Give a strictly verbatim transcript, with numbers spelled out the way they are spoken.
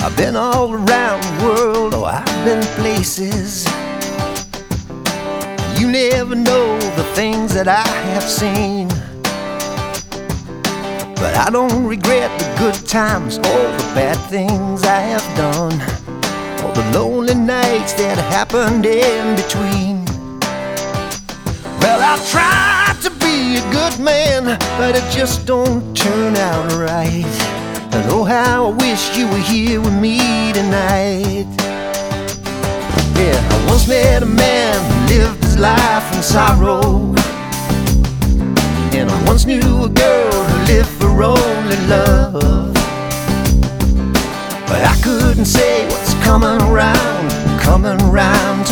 I've been all around the world, oh, I've been places. You never know the things that I have seen. But I don't regret the good times or the bad things I have done, or the lonely nights that happened in between. Well, I tried to be a good man, but it just don't turn out right. And oh, how I wish you were here with me tonight. Yeah, I once met a man who lived his life in sorrow, and I once knew a girl who lived for only love. But I couldn't say what's coming around, coming around